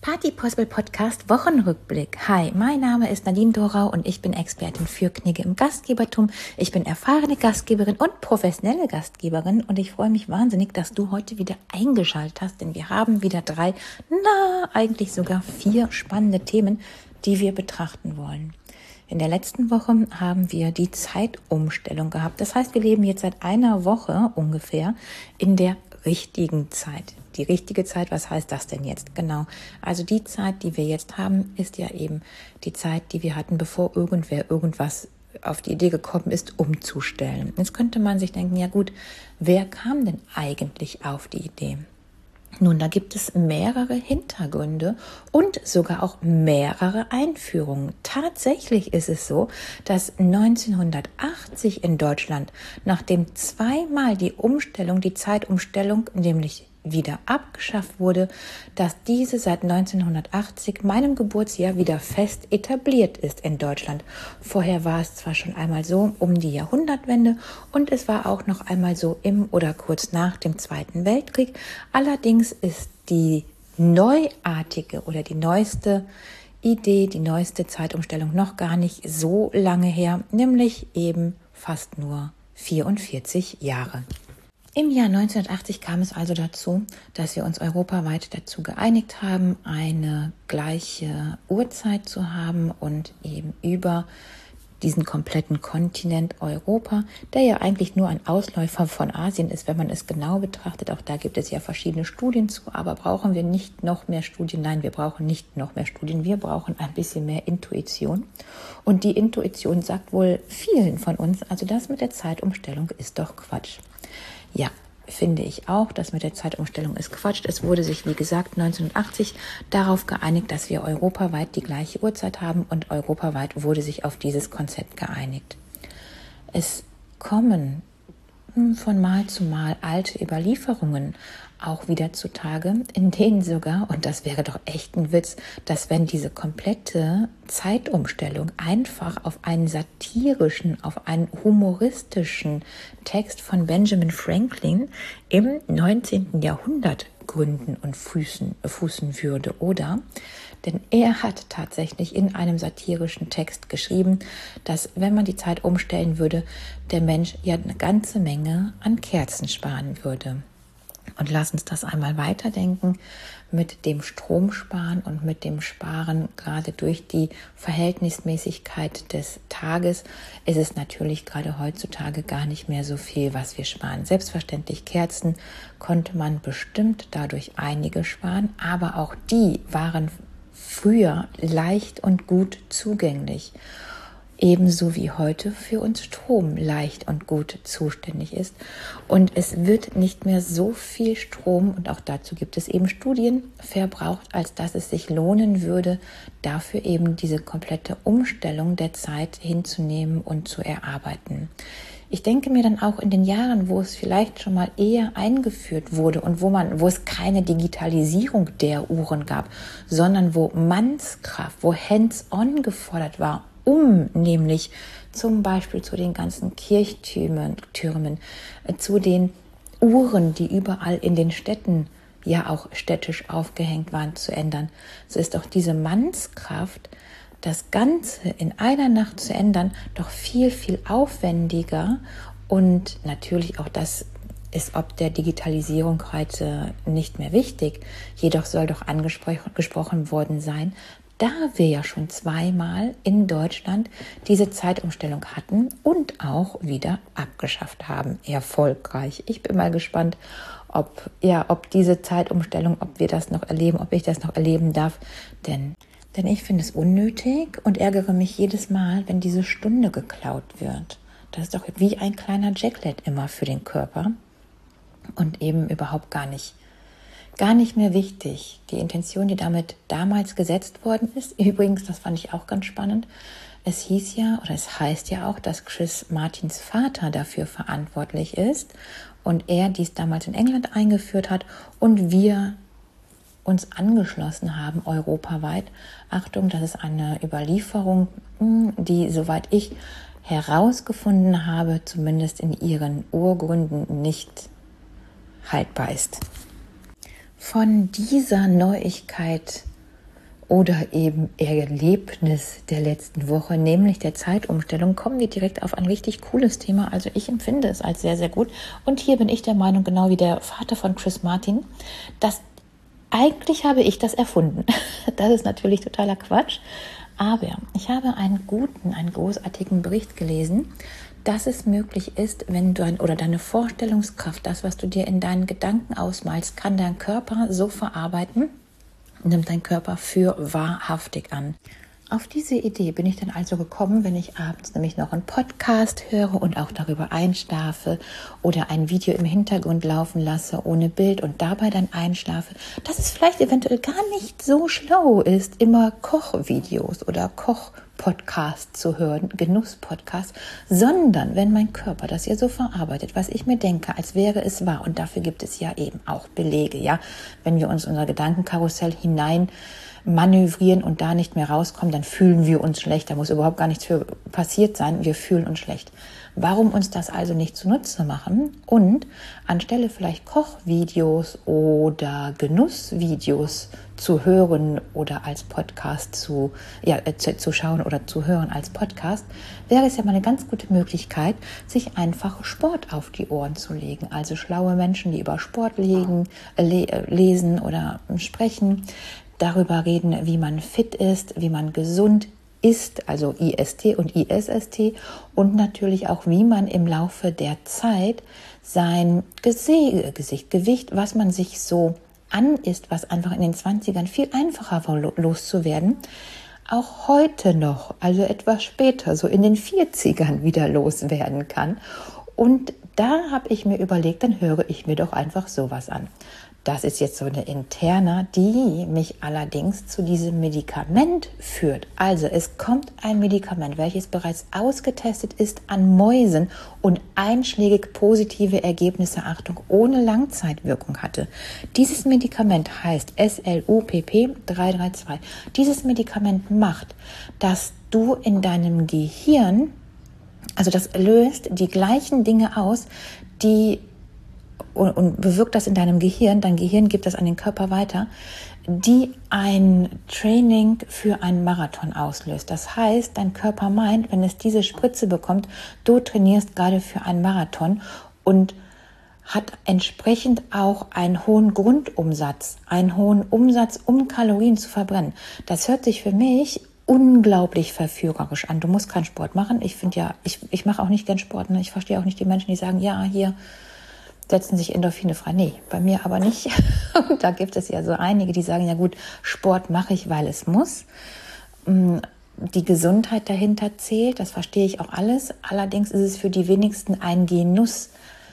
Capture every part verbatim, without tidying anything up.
Party Possible Podcast Wochenrückblick. Hi, mein Name ist Nadine Dorau und ich bin Expertin für Knigge im Gastgebertum. Ich bin erfahrene Gastgeberin und professionelle Gastgeberin und ich freue mich wahnsinnig, dass du heute wieder eingeschaltet hast, denn wir haben wieder drei, na, eigentlich sogar vier spannende Themen, die wir betrachten wollen. In der letzten Woche haben wir die Zeitumstellung gehabt. Das heißt, wir leben jetzt seit einer Woche ungefähr in der richtigen Zeit. Die richtige Zeit, was heißt das denn jetzt? Genau. Also die Zeit, die wir jetzt haben, ist ja eben die Zeit, die wir hatten, bevor irgendwer irgendwas auf die Idee gekommen ist, umzustellen. Jetzt könnte man sich denken, ja gut, wer kam denn eigentlich auf die Idee? Nun, da gibt es mehrere Hintergründe und sogar auch mehrere Einführungen. Tatsächlich ist es so, dass neunzehnhundertachtzig in Deutschland, nachdem zweimal die Umstellung, die Zeitumstellung, nämlich wieder abgeschafft wurde, dass diese seit neunzehnhundertachtzig, meinem Geburtsjahr, wieder fest etabliert ist in Deutschland. Vorher war es zwar schon einmal so um die Jahrhundertwende und es war auch noch einmal so im oder kurz nach dem Zweiten Weltkrieg. Allerdings ist die neuartige oder die neueste Idee, die neueste Zeitumstellung noch gar nicht so lange her, nämlich eben fast nur vierundvierzig Jahre. Im Jahr neunzehnhundertachtzig kam es also dazu, dass wir uns europaweit dazu geeinigt haben, eine gleiche Uhrzeit zu haben und eben über diesen kompletten Kontinent Europa, der ja eigentlich nur ein Ausläufer von Asien ist, wenn man es genau betrachtet. Auch da gibt es ja verschiedene Studien zu, aber brauchen wir nicht noch mehr Studien? Nein, wir brauchen nicht noch mehr Studien, wir brauchen ein bisschen mehr Intuition. Und die Intuition sagt wohl vielen von uns, also das mit der Zeitumstellung ist doch Quatsch. Ja, finde ich auch, das mit der Zeitumstellung ist Quatsch. Es wurde sich, wie gesagt, neunzehnhundertachtzig darauf geeinigt, dass wir europaweit die gleiche Uhrzeit haben und europaweit wurde sich auf dieses Konzept geeinigt. Es kommen von Mal zu Mal alte Überlieferungen auch wieder zutage, in denen sogar, und das wäre doch echt ein Witz, dass wenn diese komplette Zeitumstellung einfach auf einen satirischen, auf einen humoristischen Text von Benjamin Franklin im neunzehnten Jahrhundert gründen und fußen, fußen würde, oder? Denn er hat tatsächlich in einem satirischen Text geschrieben, dass, wenn man die Zeit umstellen würde, der Mensch ja eine ganze Menge an Kerzen sparen würde. Und lass uns das einmal weiterdenken mit dem Stromsparen und mit dem Sparen, gerade durch die Verhältnismäßigkeit des Tages, ist es natürlich gerade heutzutage gar nicht mehr so viel, was wir sparen. Selbstverständlich Kerzen konnte man bestimmt dadurch einige sparen, aber auch die waren früher leicht und gut zugänglich. Ebenso wie heute für uns Strom leicht und gut zuständig ist. Und es wird nicht mehr so viel Strom, und auch dazu gibt es eben Studien, verbraucht, als dass es sich lohnen würde, dafür eben diese komplette Umstellung der Zeit hinzunehmen und zu erarbeiten. Ich denke mir dann auch in den Jahren, wo es vielleicht schon mal eher eingeführt wurde und wo man, wo es keine Digitalisierung der Uhren gab, sondern wo Mannskraft, wo hands-on gefordert war, um nämlich zum Beispiel zu den ganzen Kirchtürmen, Türmen, äh, zu den Uhren, die überall in den Städten ja auch städtisch aufgehängt waren, zu ändern. So ist auch diese Mannskraft, das Ganze in einer Nacht zu ändern, doch viel, viel aufwendiger. Und natürlich auch das ist ob der Digitalisierung heute nicht mehr wichtig. Jedoch soll doch angesprochen worden sein, da wir ja schon zweimal in Deutschland diese Zeitumstellung hatten und auch wieder abgeschafft haben. Erfolgreich. Ich bin mal gespannt, ob, ja, ob diese Zeitumstellung, ob wir das noch erleben, ob ich das noch erleben darf. Denn, denn ich finde es unnötig und ärgere mich jedes Mal, wenn diese Stunde geklaut wird. Das ist doch wie ein kleiner Jacklet immer für den Körper und eben überhaupt gar nicht Gar nicht mehr wichtig. Die Intention, die damit damals gesetzt worden ist, übrigens, das fand ich auch ganz spannend, es hieß ja, oder es heißt ja auch, dass Chris Martins Vater dafür verantwortlich ist und er dies damals in England eingeführt hat und wir uns angeschlossen haben, europaweit. Achtung, das ist eine Überlieferung, die, soweit ich herausgefunden habe, zumindest in ihren Urgründen nicht haltbar ist. Von dieser Neuigkeit oder eben Erlebnis der letzten Woche, nämlich der Zeitumstellung, kommen wir direkt auf ein richtig cooles Thema. Also ich empfinde es als sehr, sehr gut. Und hier bin ich der Meinung, genau wie der Vater von Chris Martin, dass eigentlich habe ich das erfunden. Das ist natürlich totaler Quatsch. Aber ich habe einen guten, einen großartigen Bericht gelesen, dass es möglich ist, wenn du ein, oder deine Vorstellungskraft, das, was du dir in deinen Gedanken ausmalst, kann dein Körper so verarbeiten, nimmt dein Körper für wahrhaftig an. Auf diese Idee bin ich dann also gekommen, wenn ich abends nämlich noch einen Podcast höre und auch darüber einschlafe oder ein Video im Hintergrund laufen lasse ohne Bild und dabei dann einschlafe, dass es vielleicht eventuell gar nicht so schlau ist, immer Kochvideos oder Kochpodcasts zu hören, Genusspodcasts, sondern wenn mein Körper das ja so verarbeitet, was ich mir denke, als wäre es wahr, und dafür gibt es ja eben auch Belege, ja, wenn wir uns in unser Gedankenkarussell hinein manövrieren und da nicht mehr rauskommen, dann fühlen wir uns schlecht. Da muss überhaupt gar nichts für passiert sein. Wir fühlen uns schlecht. Warum uns das also nicht zunutze machen und anstelle vielleicht Kochvideos oder Genussvideos zu hören oder als Podcast zu, ja, äh, zu, zu schauen oder zu hören als Podcast, wäre es ja mal eine ganz gute Möglichkeit, sich einfach Sport auf die Ohren zu legen. Also schlaue Menschen, die über Sport legen, äh, le- lesen oder äh, sprechen, darüber reden, wie man fit ist, wie man gesund ist, also I S T und I S S T, und natürlich auch, wie man im Laufe der Zeit sein Gese- Gesicht, Gewicht, was man sich so anisst, was einfach in den zwanzigern viel einfacher war, loszuwerden, auch heute noch, also etwas später, so in den vierzigern wieder loswerden kann. Und da habe ich mir überlegt, dann höre ich mir doch einfach sowas an. Das ist jetzt so eine Interna, die mich allerdings zu diesem Medikament führt. Also es kommt ein Medikament, welches bereits ausgetestet ist an Mäusen und einschlägig positive Ergebnisse, Achtung, ohne Langzeitwirkung hatte. Dieses Medikament heißt S L U P P drei drei zwei. Dieses Medikament macht, dass du in deinem Gehirn, also das löst die gleichen Dinge aus, die und, und bewirkt das in deinem Gehirn, dein Gehirn gibt das an den Körper weiter, die ein Training für einen Marathon auslöst. Das heißt, dein Körper meint, wenn es diese Spritze bekommt, du trainierst gerade für einen Marathon und hat entsprechend auch einen hohen Grundumsatz, einen hohen Umsatz, um Kalorien zu verbrennen. Das hört sich für mich unglaublich verführerisch an. Du musst keinen Sport machen. Ich finde ja, ich, ich mache auch nicht gern Sport. Ne? Ich verstehe auch nicht die Menschen, die sagen, ja, hier setzen sich Endorphine frei. Nee, bei mir aber nicht. Und da gibt es ja so einige, die sagen, ja gut, Sport mache ich, weil es muss. Die Gesundheit dahinter zählt, das verstehe ich auch alles. Allerdings ist es für die wenigsten ein Genuss,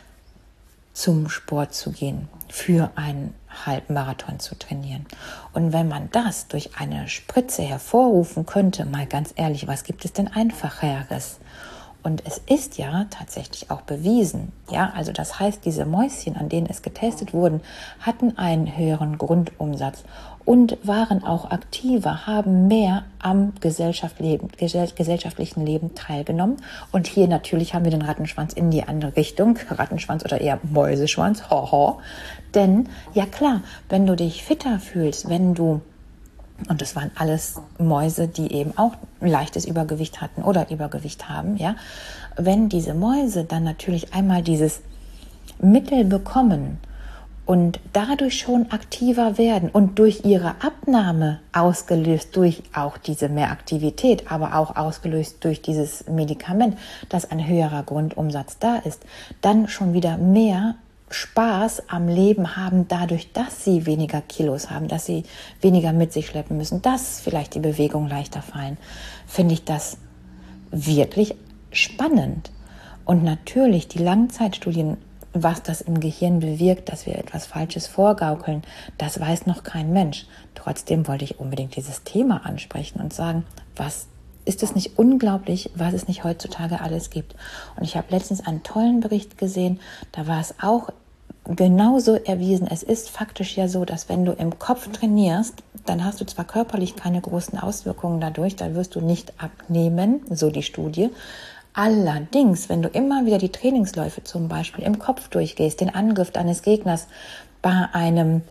zum Sport zu gehen, für einen Halbmarathon zu trainieren. Und wenn man das durch eine Spritze hervorrufen könnte, mal ganz ehrlich, was gibt es denn Einfacheres? Und es ist ja tatsächlich auch bewiesen, ja, also das heißt, diese Mäuschen, an denen es getestet wurden, hatten einen höheren Grundumsatz und waren auch aktiver, haben mehr am Gesellschaftsleben, gesellschaftlichen Leben teilgenommen. Und hier natürlich haben wir den Rattenschwanz in die andere Richtung, Rattenschwanz oder eher Mäuseschwanz, haha. Denn, ja klar, wenn du dich fitter fühlst, wenn du, und das waren alles Mäuse, die eben auch leichtes Übergewicht hatten oder Übergewicht haben, ja. Wenn diese Mäuse dann natürlich einmal dieses Mittel bekommen und dadurch schon aktiver werden und durch ihre Abnahme ausgelöst durch auch diese Mehraktivität, aber auch ausgelöst durch dieses Medikament, dass ein höherer Grundumsatz da ist, dann schon wieder mehr Spaß am Leben haben, dadurch, dass sie weniger Kilos haben, dass sie weniger mit sich schleppen müssen, dass vielleicht die Bewegungen leichter fallen, finde ich das wirklich spannend. Und natürlich die Langzeitstudien, was das im Gehirn bewirkt, dass wir etwas Falsches vorgaukeln, das weiß noch kein Mensch. Trotzdem wollte ich unbedingt dieses Thema ansprechen und sagen, was ist es nicht unglaublich, was es nicht heutzutage alles gibt. Und ich habe letztens einen tollen Bericht gesehen, da war es auch genauso erwiesen. Es ist faktisch ja so, dass wenn du im Kopf trainierst, dann hast du zwar körperlich keine großen Auswirkungen dadurch, dann wirst du nicht abnehmen, so die Studie. Allerdings, wenn du immer wieder die Trainingsläufe zum Beispiel im Kopf durchgehst, den Angriff deines Gegners bei einem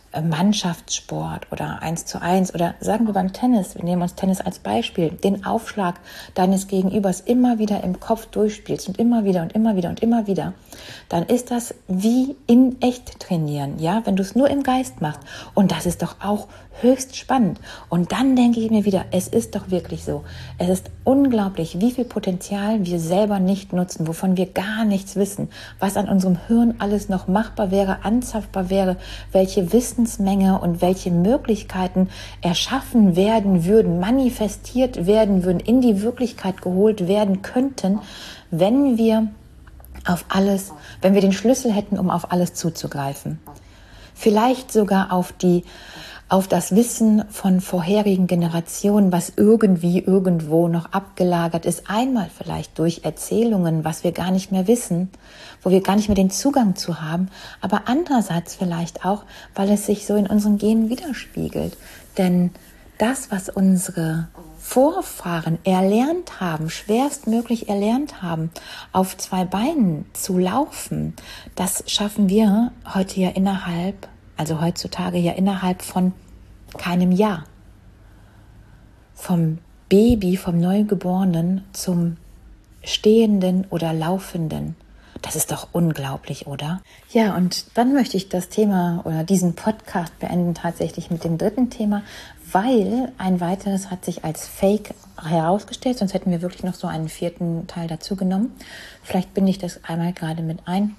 Mannschaftssport oder eins zu eins oder sagen wir beim Tennis, wir nehmen uns Tennis als Beispiel, den Aufschlag deines Gegenübers immer wieder im Kopf durchspielst und immer wieder und immer wieder und immer wieder, dann ist das wie in echt trainieren, ja, wenn du es nur im Geist machst. Und das ist doch auch höchst spannend. Und dann denke ich mir wieder, es ist doch wirklich so. Es ist unglaublich, wie viel Potenzial wir selber nicht nutzen, wovon wir gar nichts wissen, was an unserem Hirn alles noch machbar wäre, anzapfbar wäre, welche Wissensmenge und welche Möglichkeiten erschaffen werden würden, manifestiert werden würden, in die Wirklichkeit geholt werden könnten, wenn wir auf alles, wenn wir den Schlüssel hätten, um auf alles zuzugreifen. Vielleicht sogar auf die auf das Wissen von vorherigen Generationen, was irgendwie irgendwo noch abgelagert ist, einmal vielleicht durch Erzählungen, was wir gar nicht mehr wissen, wo wir gar nicht mehr den Zugang zu haben, aber andererseits vielleicht auch, weil es sich so in unseren Genen widerspiegelt. Denn das, was unsere Vorfahren erlernt haben, schwerstmöglich erlernt haben, auf zwei Beinen zu laufen, das schaffen wir heute ja innerhalb Also heutzutage ja innerhalb von keinem Jahr. Vom Baby, vom Neugeborenen zum Stehenden oder Laufenden. Das ist doch unglaublich, oder? Ja, und dann möchte ich das Thema oder diesen Podcast beenden tatsächlich mit dem dritten Thema, weil ein weiteres hat sich als Fake herausgestellt, sonst hätten wir wirklich noch so einen vierten Teil dazu genommen. Vielleicht binde ich das einmal gerade mit ein.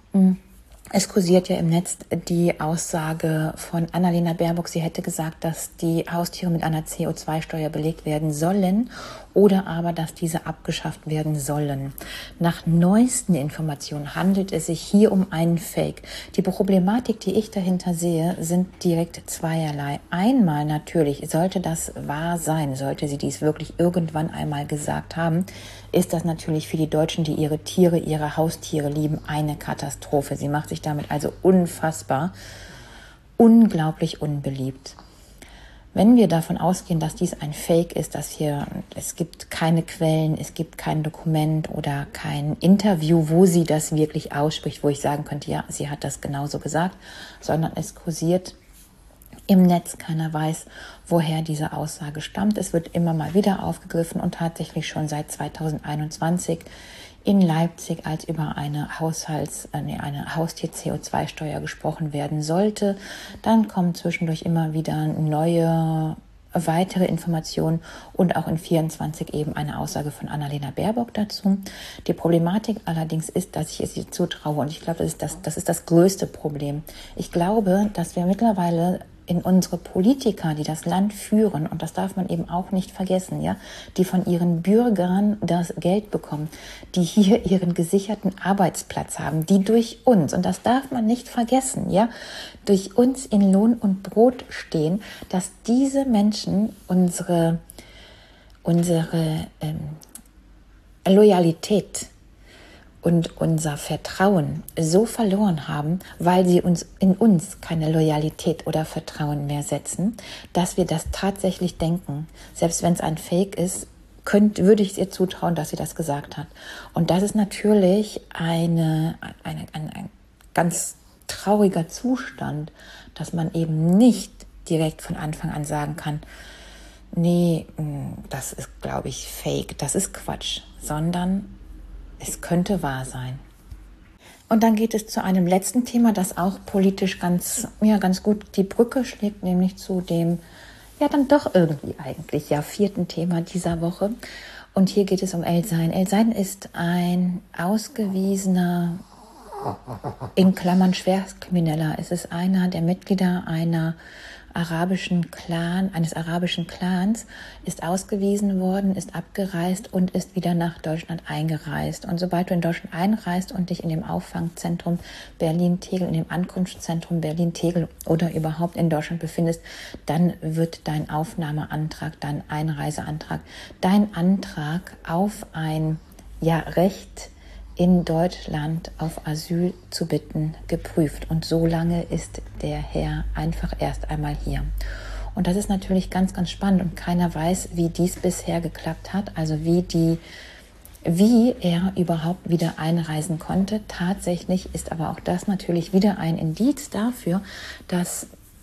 Es kursiert ja im Netz die Aussage von Annalena Baerbock, sie hätte gesagt, dass die Haustiere mit einer C O zwei Steuer belegt werden sollen oder aber, dass diese abgeschafft werden sollen. Nach neuesten Informationen handelt es sich hier um einen Fake. Die Problematik, die ich dahinter sehe, sind direkt zweierlei. Einmal natürlich, sollte das wahr sein, sollte sie dies wirklich irgendwann einmal gesagt haben, ist das natürlich für die Deutschen, die ihre Tiere, ihre Haustiere lieben, eine Katastrophe. Sie macht sich damit also unfassbar, unglaublich unbeliebt. Wenn wir davon ausgehen, dass dies ein Fake ist, dass hier, es gibt keine Quellen, es gibt kein Dokument oder kein Interview, wo sie das wirklich ausspricht, wo ich sagen könnte, ja, sie hat das genauso gesagt, sondern es kursiert im Netz, keiner weiß, woher diese Aussage stammt. Es wird immer mal wieder aufgegriffen und tatsächlich schon seit zweitausendeinundzwanzig in Leipzig, als über eine Haushalts, äh, nee, eine Haustier-C O zwei Steuer gesprochen werden sollte. Dann kommen zwischendurch immer wieder neue, weitere Informationen und auch in vierundzwanzig eben eine Aussage von Annalena Baerbock dazu. Die Problematik allerdings ist, dass ich es ihr zutraue und ich glaube, das ist das, das ist das größte Problem. Ich glaube, dass wir mittlerweile in unsere Politiker, die das Land führen, und das darf man eben auch nicht vergessen, ja, die von ihren Bürgern das Geld bekommen, die hier ihren gesicherten Arbeitsplatz haben, die durch uns, und das darf man nicht vergessen, ja, durch uns in Lohn und Brot stehen, dass diese Menschen unsere, unsere ähm, Loyalität und unser Vertrauen so verloren haben, weil sie uns in uns keine Loyalität oder Vertrauen mehr setzen, dass wir das tatsächlich denken. Selbst wenn es ein Fake ist, könnt, würde ich es ihr zutrauen, dass sie das gesagt hat. Und das ist natürlich eine, eine, ein, ein ganz trauriger Zustand, dass man eben nicht direkt von Anfang an sagen kann, nee, das ist, glaube ich, Fake, das ist Quatsch, sondern es könnte wahr sein. Und dann geht es zu einem letzten Thema, das auch politisch ganz, ja, ganz gut die Brücke schlägt, nämlich zu dem, ja, dann doch irgendwie eigentlich, ja, vierten Thema dieser Woche. Und hier geht es um El-Sein. El-Sein ist ein ausgewiesener, in Klammern Schwerstkrimineller. Es ist einer der Mitglieder einer arabischen Clan, eines arabischen Clans, ist ausgewiesen worden, ist abgereist und ist wieder nach Deutschland eingereist. Und sobald du in Deutschland einreist und dich in dem Auffangzentrum Berlin-Tegel, in dem Ankunftszentrum Berlin-Tegel oder überhaupt in Deutschland befindest, dann wird dein Aufnahmeantrag, dein Einreiseantrag, dein Antrag auf ein ja, Recht in Deutschland auf Asyl zu bitten, geprüft. Und so lange ist der Herr einfach erst einmal hier. Und das ist natürlich ganz, ganz spannend und keiner weiß, wie dies bisher geklappt hat, also wie die, wie er überhaupt wieder einreisen konnte. Tatsächlich ist aber auch das natürlich wieder ein Indiz dafür, dass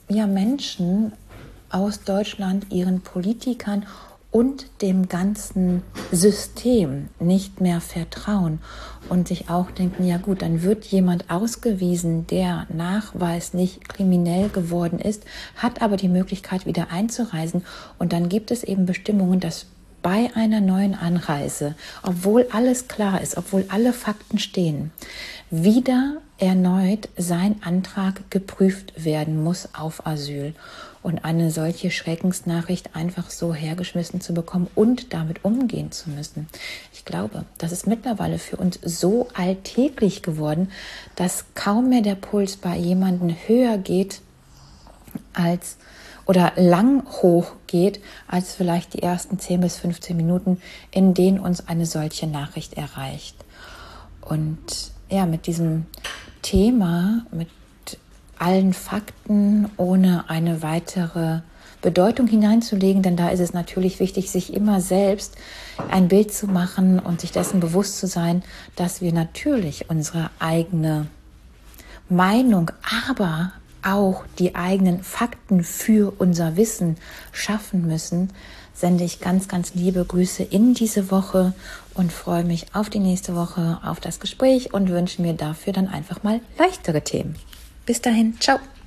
ja, Menschen aus Deutschland ihren Politikern und dem ganzen System nicht mehr vertrauen und sich auch denken, ja gut, dann wird jemand ausgewiesen, der nachweislich kriminell geworden ist, hat aber die Möglichkeit, wieder einzureisen. Und dann gibt es eben Bestimmungen, dass bei einer neuen Anreise, obwohl alles klar ist, obwohl alle Fakten stehen, wieder erneut sein Antrag geprüft werden muss auf Asyl. Und eine solche Schreckensnachricht einfach so hergeschmissen zu bekommen und damit umgehen zu müssen. Ich glaube, das ist mittlerweile für uns so alltäglich geworden, dass kaum mehr der Puls bei jemandem höher geht als oder lang hoch geht, als vielleicht die ersten zehn bis fünfzehn Minuten, in denen uns eine solche Nachricht erreicht. Und ja, mit diesem Thema, mit allen Fakten, ohne eine weitere Bedeutung hineinzulegen, denn da ist es natürlich wichtig, sich immer selbst ein Bild zu machen und sich dessen bewusst zu sein, dass wir natürlich unsere eigene Meinung, aber auch die eigenen Fakten für unser Wissen schaffen müssen, sende ich ganz, ganz liebe Grüße in diese Woche und freue mich auf die nächste Woche, auf das Gespräch und wünsche mir dafür dann einfach mal leichtere Themen. Bis dahin, ciao!